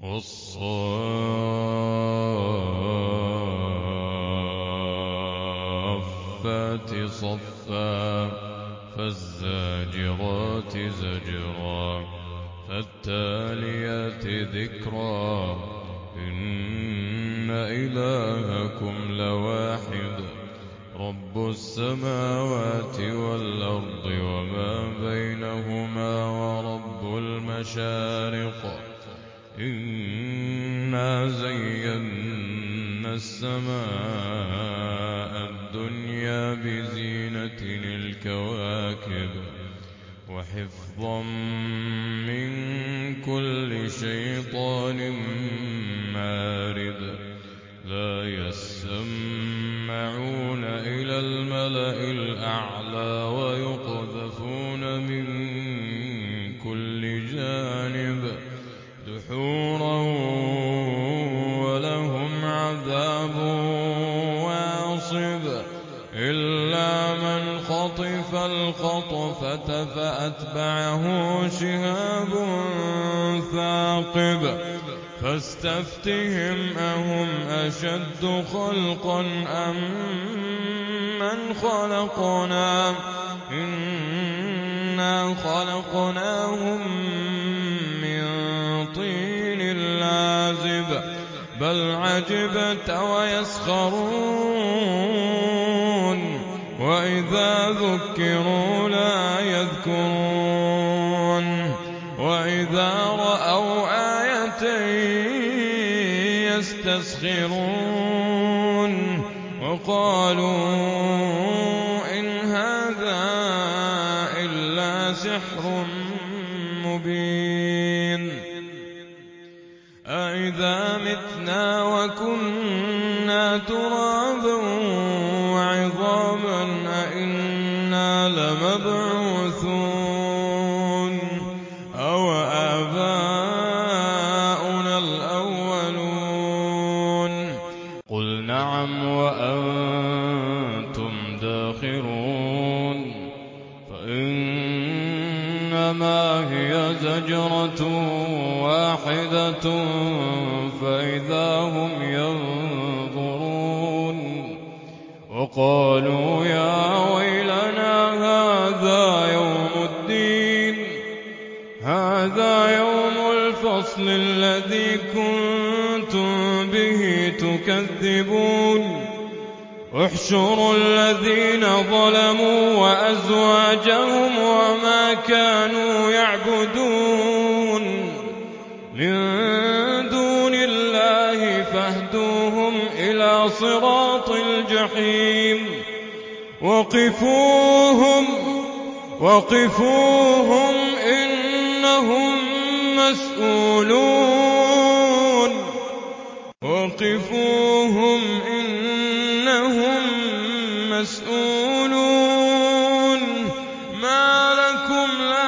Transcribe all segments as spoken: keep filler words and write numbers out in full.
وَالصَّافَّاتِ صَفًّا فَالزَّاجِرَاتِ زَجْرًا فَالتَّالِيَاتِ ذِكْرًا إِنَّ إِلَٰهَكُمْ لَوَاحِدٌ رَبُّ السَّمَاوَاتِ وَالْأَرْضِ وَمَا بَيْنَهُمَا وَرَبُّ الْمَشَارِقِ إِنَّا زَيَّنَّا السَّمَاءَ الدُّنْيَا بِزِينَةٍ الْكَوَاكِبِ وَحِفْظًا مِّن كُلِّ شَيْطَانٍ مَّارِدٍ لَّا يَسَّمَّعُونَ إِلَى الْمَلَإِ الْأَعْلَىٰ وَيُقْذَفُونَ مِن كُلِّ جَانِبٍ دُحُورًا وَلَهُمْ عَذَابٌ وَاصِبٌ إِلَّا مَنْ خَطِفَ الْخَطْفَةَ فَأَتْبَعَهُ شِهَابٌ ثَاقِبٌ فَاسْتَفْتِهِمْ أَهُمْ أَشَدُّ خَلْقًا أَم مَّنْ خَلَقْنَا إِنَّا خَلَقْنَاهُم مِّن طِينٍ لَّازِبٍ بَلْ عَجِبْتَ وَيَسْخَرُونَ وَإِذَا ذُكِّرُوا لَا يَذْكُرُونَ وَإِذَا رَأَوْا آيَةً يَسْتَسْخِرُونَ وَقَالُوا إِنْ هَٰذَا إِلَّا سِحْرٌ مُّبِينٌ أَإِذَا مِتْنَا وَكُنَّا تُرَابًا وَعِظَامًا أَإِنَّا لَمَبْعُوثُونَ أَوَآبَاؤُنَا الْأَوَّلُونَ قُلْ نَعَمْ وَأَنتُمْ دَاخِرُونَ فَإِنَّمَا هِيَ زَجْرَةٌ وَاحِدَةٌ فَإِذَا هُمْ يَنظُرُونَ وَقَالُوا يَا وَيْلَنَا هَٰذَا يَوْمُ الدِّينِ هَٰذَا يَوْمُ الْفَصْلِ الَّذِي كُنتُم بِهِ تُكَذِّبُونَ احْشُرُوا الَّذِينَ ظَلَمُوا وَأَزْوَاجَهُمْ وَمَا كَانُوا يَعْبُدُونَ مِن دُونِ اللَّهِ فَاهْدُوهُمْ إِلَىٰ صِرَاطِ الْجَحِيمِ وَقِفُوهُمْ وَقِفُوهُمْ إِنَّهُم مَّسْئُولُونَ وَقِفُوهُمْ إِنَّهُم مَّسْئُولُونَ مَا لَكُمْ لَا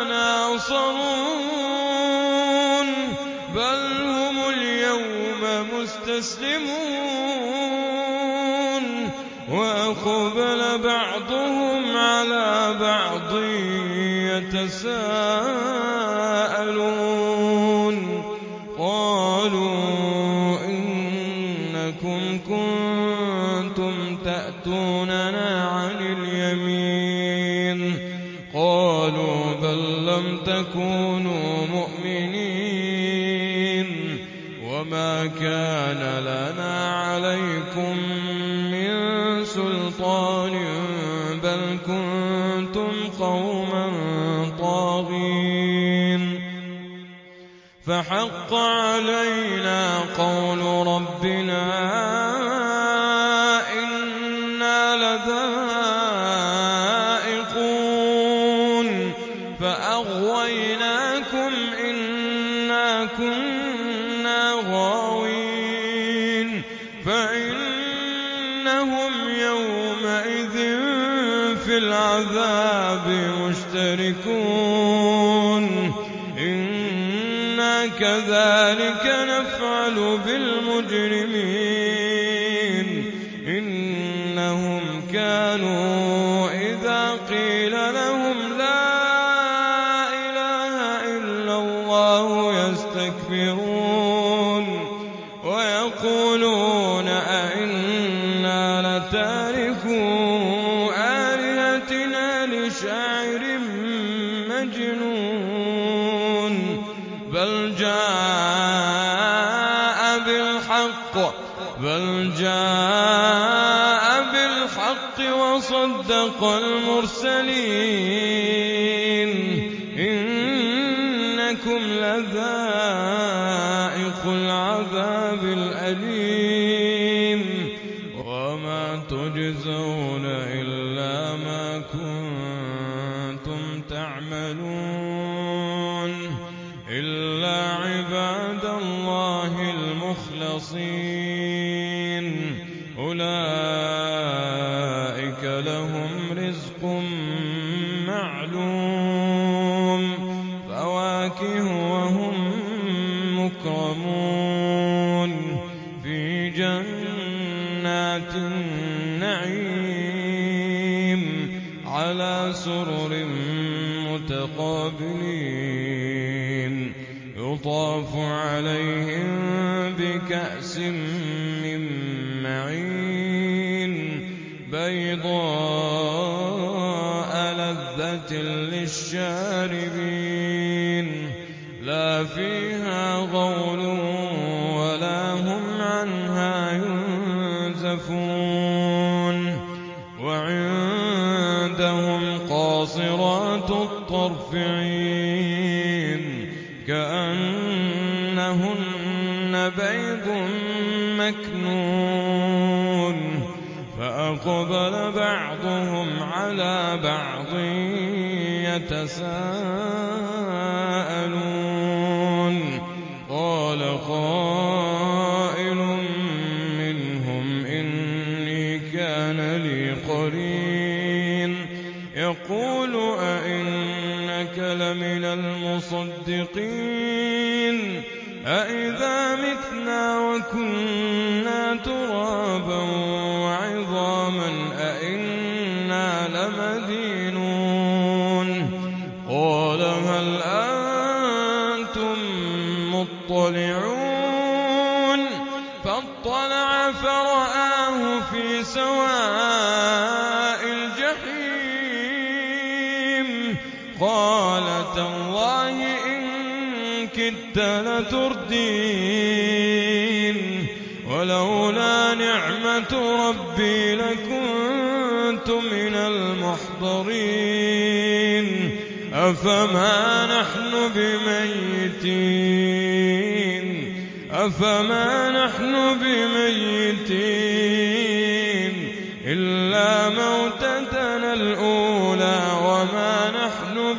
تَنَاصَرُونَ بَلْ هُمُ الْيَوْمَ مُسْتَسْلِمُونَ وَأَقْبَلَ بَعْضُهُمْ عَلَىٰ بَعْضٍ يَتَسَاءَلُونَ قَالُوا إِنَّكُمْ كُنتُمْ تَأْتُونَنَا عَنِ الْيَمِينِ قَالُوا بَل لَّمْ تَكُونُوا مُؤْمِنِينَ وَمَا كَانَ لَنَا عَلَيْكُم مِّن سُلْطَانٍ بَلْ كُنتُمْ قَوْمًا طَاغِينَ فَحَقَّ عَلَيْنَا قَوْلُ رَبِّنَا إِنَّا لَذَائِقُونَ فَأَغْوَيْنَاكُمْ إِنَّا كُنَّا غَاوِينَ فَإِنَّهُمْ يَوْمَئِذٍ فِي الْعَذَابِ مُشْتَرِكُونَ إِنَّا كَذَٰلِكَ نَفْعَلُ بِالْمُجْرِمِينَ إِنَّهُمْ كَانُوا إِذَا قِيلَ لَهُمْ لَا إِلَٰهَ إِلَّا اللَّهُ يَسْتَكْبِرُونَ يبصرون ويقولون أئنا لتاركو آلهتنا لشاعر مجنون بل جاء بالحق بل جاء بالحق وصدق المرسلين إنكم لذائق العذاب الأليم وما تجزون إلا ما كنتم تعملون إلا عباد الله المخلصين أولئك لهم رزق معلوم فواكه وهم مكرمون في جنات النعيم على سرر متقابلين يطاف عليهم بكأس من معين بيضاء لذة للشاربين لا فيها غول ولا هم عنها ينزفون وعندهم قاصرات الطرف عين كأنهن بيض مكنون فأقبل بعضهم على بعض يتساءلون قال قائل منهم إني كان لي قرين يقول أئنك لمن المصدقين أئذا متنا وكنا ترابا وعظاما أئنا لمدينون قال هل أنتم مطلعون فاطلع فرآه في سواء الجحيم قال تالله إن كدت لتردين ولولا نعمة ربي لكنت من المحضرين أفما نحن بميتين أفما نحن بميتين إلا موتتنا الأولى وما نحن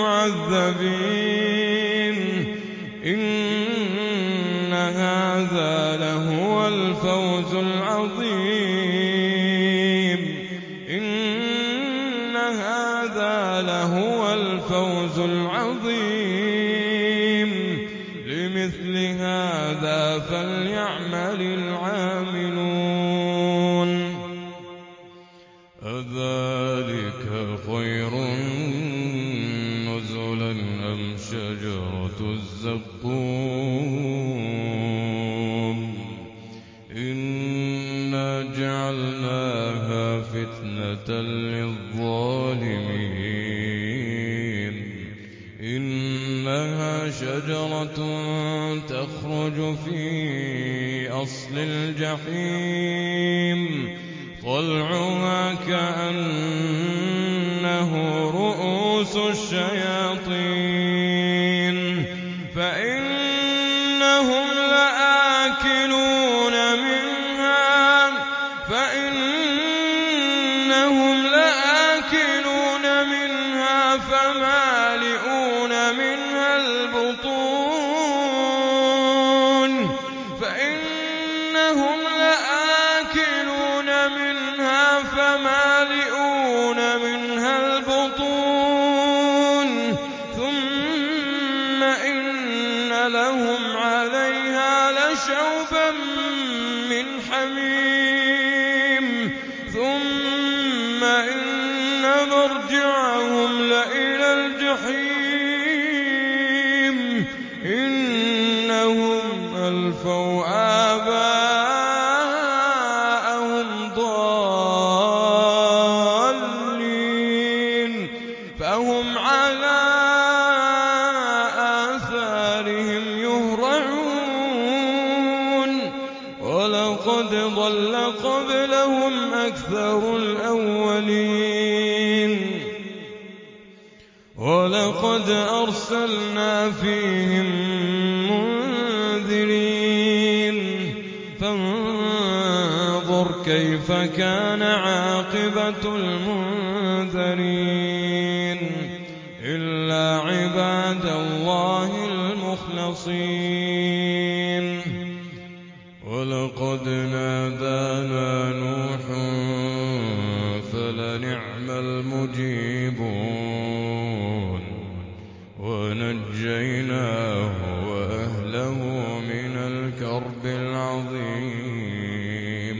بمعذبين إن هذا لهو الفوز العظيم إن هذا لهو الفوز العظيم لمثل هذا فليعمل العاملون أذلك خير نزلا أم شجرة الزقوم إنا جعلناها فتنة للظالمين إنها شجرة تخرج في أصل الجحيم طلعها كأنه رؤوس الشياطين فإنهم لآكلون منها فإنهم لآكلون منها فمالئون منها البطون فإنهم لآكلون منها فمالئون منها البطون ثم إن لهم عليها لشوبا من حميم ثم إن مرجعهم لإلى الجحيم إنه وَأَلْفَوْا آبَاءَهُمْ ضَالِّينَ فَهُمْ عَلَىٰ آثَارِهِمْ يُهْرَعُونَ وَلَقَدْ ضَلَّ قَبْلَهُمْ أَكْثَرُ الْأَوَّلِينَ وَلَقَدْ أَرْسَلْنَا فِيهِم مُّنذِرِينَ فَانظُرْ كَيْفَ كَانَ عَاقِبَةُ الْمُنذَرِينَ إِلَّا عِبَادَ اللَّهِ الْمُخْلَصِينَ وَلَقَدْ نَادَانَا نُوحٌ فَلَنِعْمَ الْمُجِيبُونَ وَنَجَّيْنَاهُ وَأَهْلَهُ مِنَ الْكَرْبِ الْعَظِيمِ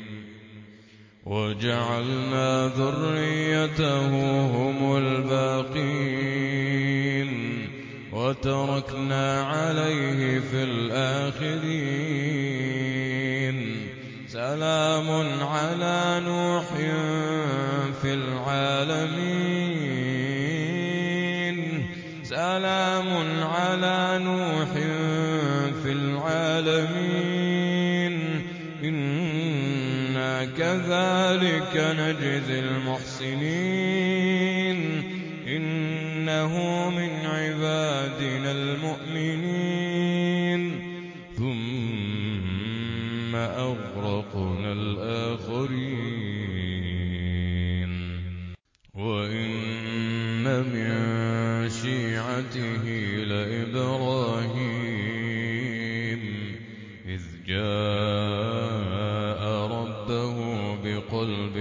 وَجَعَلْنَا ذُرِّيَّتَهُ هُمُ الْبَاقِينَ وَتَرَكْنَا عَلَيْهِ فِي الْآخِرِينَ سَلَامٌ عَلَىٰ نُوحٍ فِي الْعَالَمِينَ سَلَامٌ عَلَىٰ نُوحٍ فِي الْعَالَمِينَ إِنَّا كَذَٰلِكَ نَجْزِي الْمُحْسِنِينَ إِنَّهُ مِنْ عِبَادِنَا الْمُؤْمِنِينَ ثُمَّ أَغْرَقْنَا الْآخَرِينَ وَإِنَّ مِن شِيعَتِهِ لَإِبْرَاهِيمَ إِذْ جَاءَ رَبَّهُ بِقَلْبٍ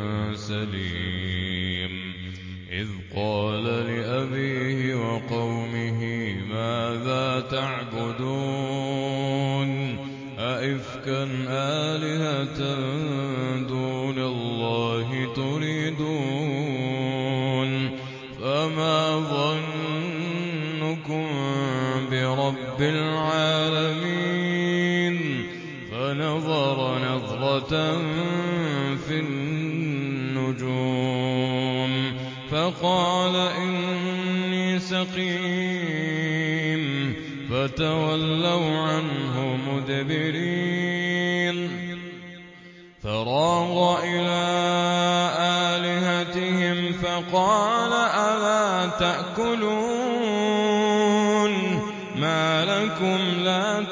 سَلِيمٍ إِذْ قَالَ لِأَبِيهِ وَقَوْمِهِ مَاذَا تَعْبُدُونَ أَئِفْكًا آلِهَةً دُونَ اللَّهِ تُرِيدُونَ فَمَا ظَنُّكُم بِرَبِّ الْعَالَمِينَ فَنَظَرَ نَظْرَةً فِي النُّجُومِ فَقَالَ إِنِّي سَقِيمٌ فَتَوَلَّوْا عَنْهُ مُدْبِرِينَ فَرَاغَ إِلَىٰ آلِهَتِهِمْ فَقَالَ أَلَا تَأْكُلُونَ مَا لَكُمْ لَا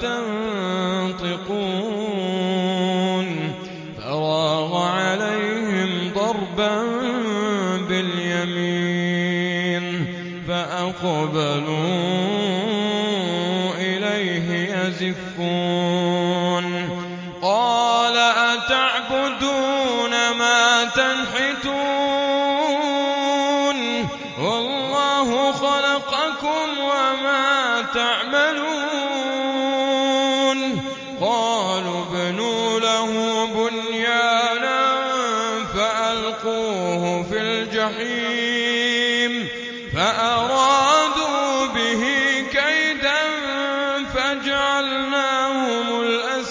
تَنطِقُونَ فَرَاغَ عَلَيْهِمْ ضَرْبًا بِالْيَمِينِ فَأَقْبَلُوا إِلَيْهِ يَزِفُّونَ قَالَ أَتَعْبُدُونَ مَا تَنْحِتُونَ وَاللَّهُ خَلَقَكُمْ وَمَا تَعْمَلُونَ قَالُوا ابْنُوا لَهُ بُنْيَانًا فَأَلْقُوهُ فِي الْجَحِيمِ فَأَرَادُوا بِهِ كَيْدًا فَجَعَلْنَاهُمُ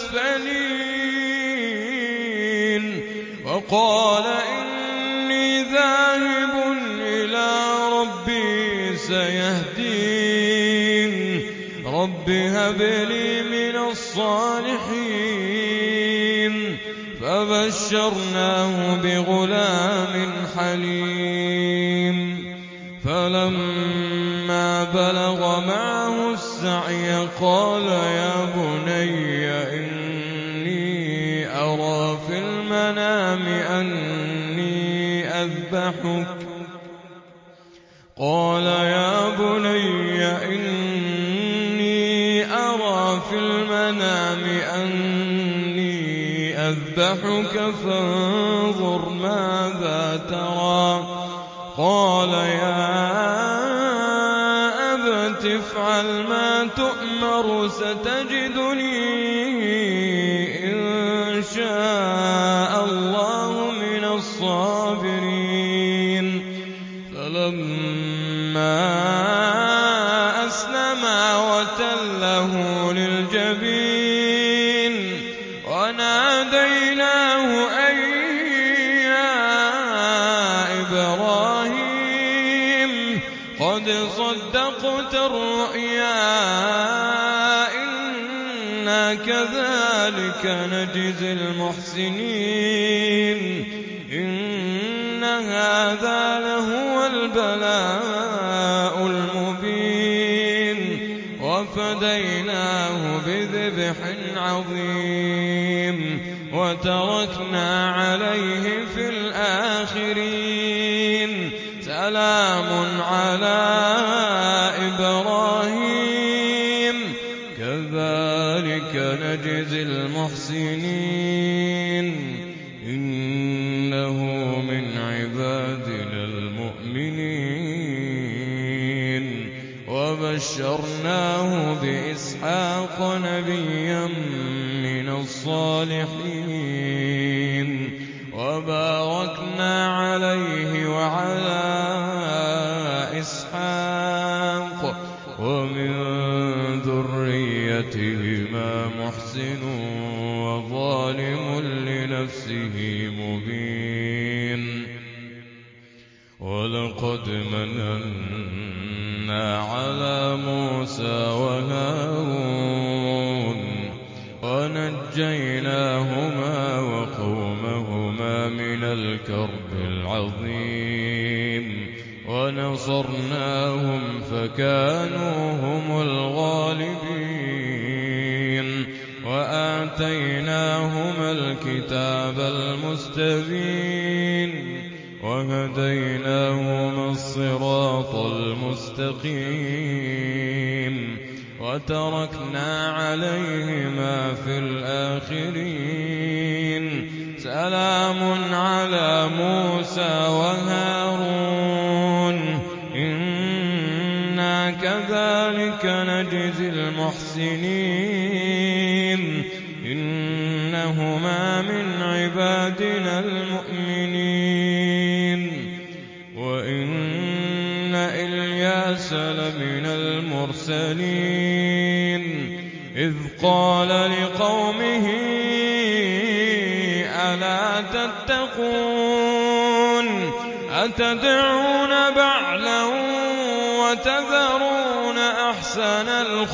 الْأَسْفَلِينَ وَقَالَ إِنِّي ذَاهِبٌ إِلَىٰ رَبِّي سَيَهْدِينِ رَبِّ هَبْ لِي مِنَ الصَّالِحِينَ فَبَشَّرْنَاهُ بِغُلَامٍ حَلِيمٍ فَلَمَّا بَلَغَ مَعَهُ السَّعْيَ قَالَ يَا بُنَيَّ إِنِّي أَرَىٰ فِي الْمَنَامِ أَنِّي أَذْبَحُكَ قَالَ يَا بُنَيَّ إِنِّي أَرَىٰ فِي الْمَنَامِ أَنِّي أَذْبَحُكَ فَانظُرْ مَاذَا تَرَىٰ قَالَ يَا أَبَتِ افْعَلْ مَا تُؤْمَرُ سَتَجِدُنِي إِن شَاءَ اللَّهُ مِنَ الصَّابِرِينَ فَلَمَّا أَسْلَمَا وَتَلَّهُ لِلْجَبِينِ إنا كذلك نجزي المحسنين إن هذا لهو البلاء المبين وفديناه بذبح عظيم وتركنا عليه في الآخرين سلام على إبراهيم كذلك نجزي المحسنين إنه من عبادنا المؤمنين وبشرناه بإسحاق نبيا من الصالحين وباركنا عليه وعلى إسحاق ومن ذريتهما محسن وظالم لنفسه مبين ولقد مننا على موسى وهارون ونجيناهما وقومهما من الكرب العظيم ونصرناهم فكانوا هم الغالبين وآتيناهما الكتاب المستبين وهديناهما الصراط المستقيم وتركنا عليهما في الآخرين سلام على موسى وهارون إنا كذلك نجزي المحسنين إنهما من عبادنا المؤمنين وإن إلياس لمن المرسلين إذ قال لقومه ألا تتقون أتدعون بعلا وتذرون أحسن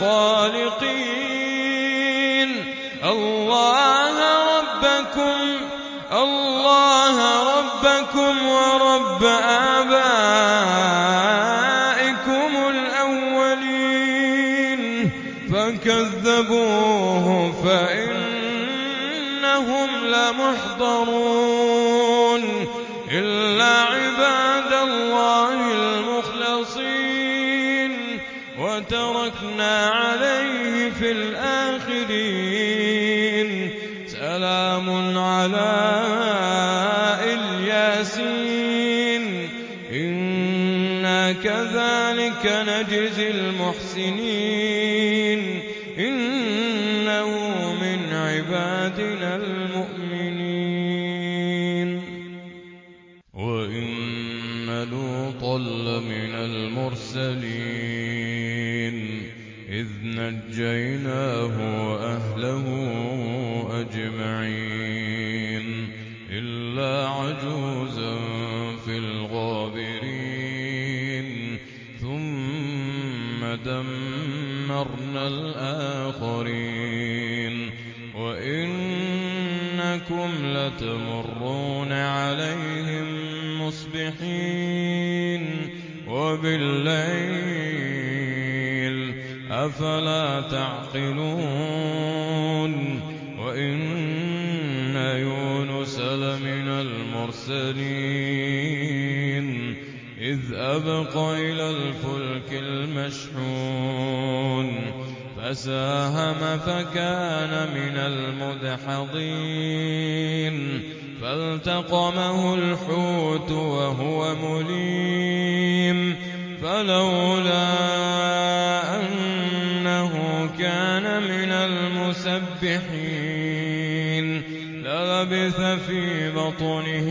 الخالقين الله ربكم الله ربكم ورب آبائكم الأولين فكذبوه فإنهم لمحضرون إلا عباد الله المخلصين وتركنا عليه في الآخرين سلام على الياسين إنا كذلك نجزي المحسنين إنه من عبادنا المؤمنين وإن لوطا لمن المرسلين إذ نجيناه وأهله أجمعين إلا عجوزا في الغابرين ثم دمرنا الآخرين وإنكم لتمرون عليهم مصبحين وبالليل أفلا تعقلون وإن يونس لمن المرسلين إذ أبق إلى الفلك المشحون فساهم فكان من المدحضين فالتقمه الحوت وهو مليم فلولا أنه كان من المسبحين للبث في بطنه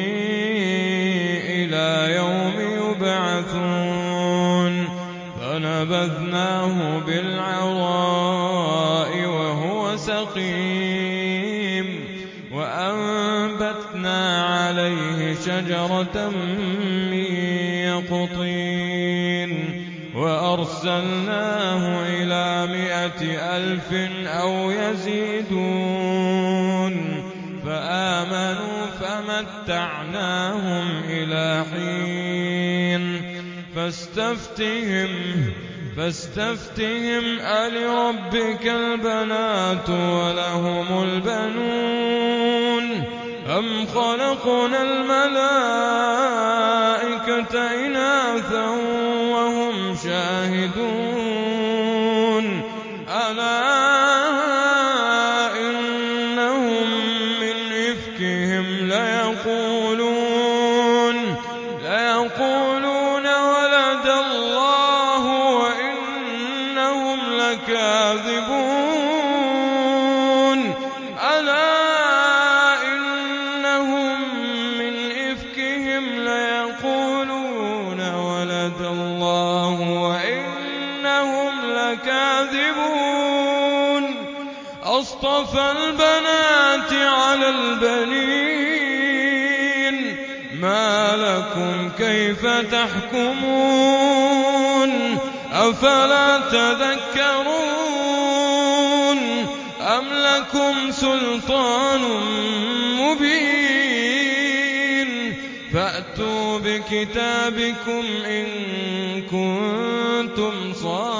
إلى يوم يبعثون فنبذناه بالعراء وهو سقيم وأنبتنا عليه شجرة من يقطين وأرسلناه إلى مائة ألف أو يزيدون فآمنوا فمتعناهم إلى حين فاستفتهم فاستفتهم ألربك البنات ولهم البنون أم خلقنا الملائكة إناثا وهم شاهدون ألا إنهم من إفكهم ليقولون ليقولون ولد الله وإنهم لكاذبون ألا إنهم من إفكهم ليقولون ولد الله وإنهم لكاذبون أصطفى البنات على البنين ما لكم كيف تحكمون أفلا تذكرون أم لكم سلطان مبين فأتوا بكتابكم إن كنتم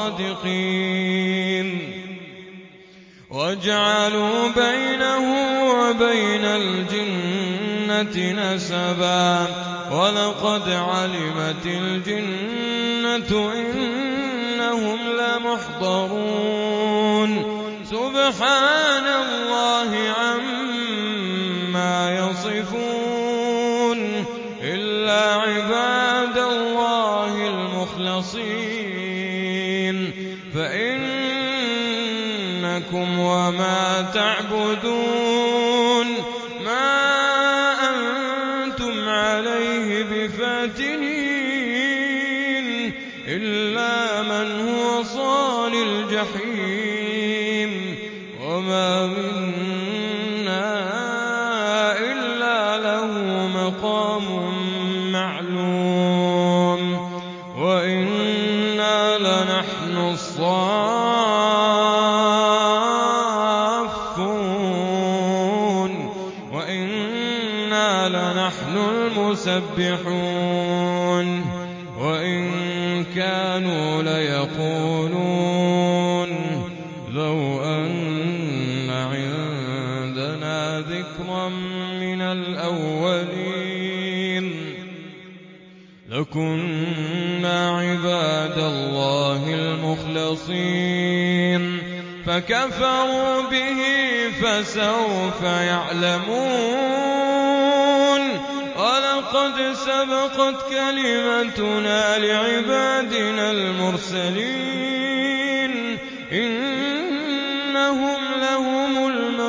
صادقين وجعلوا بينه وبين الجنة نسبا ولقد علمت الجنة إنهم لمحضرون سبحان الله عما يصفون إلا عباد الله المخلصين فإنكم وما تعبدون ما أنتم عليه بفاتنين إلا من هو صال الجحيم وما منا إلا له مقام معلوم وإنا لنحن الصافون وإنا لنحن المسبحون وإن كانوا ليقولون لو أن عندنا ذكرا من الأولين لكنا عباد الله المخلصين فكفروا به فسوف يعلمون ولقد سبقت كلمتنا لعبادنا المرسلين إنهم لهم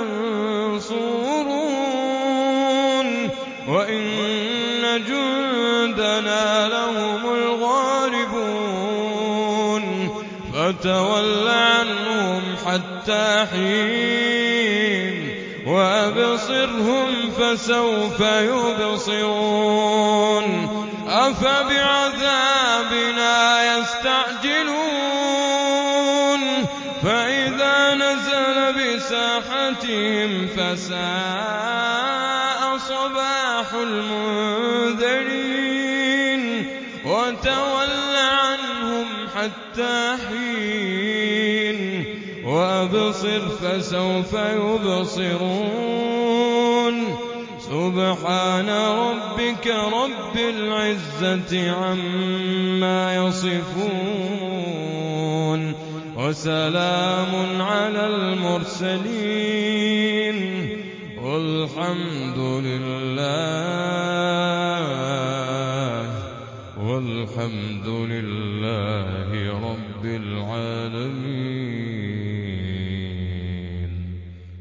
المنصورون وإن جندنا لهم الغالبون فتول عنهم حتى حين وأبصرهم فسوف يبصرون أفبعذابنا يستعجلون فإذا نزل بساحتهم فساء صباح المنذرين وتول عنهم حتى حين وأبصر فسوف يبصرون سبحان ربك رب العزة عما يصفون وسلام على المرسلين والحمد لله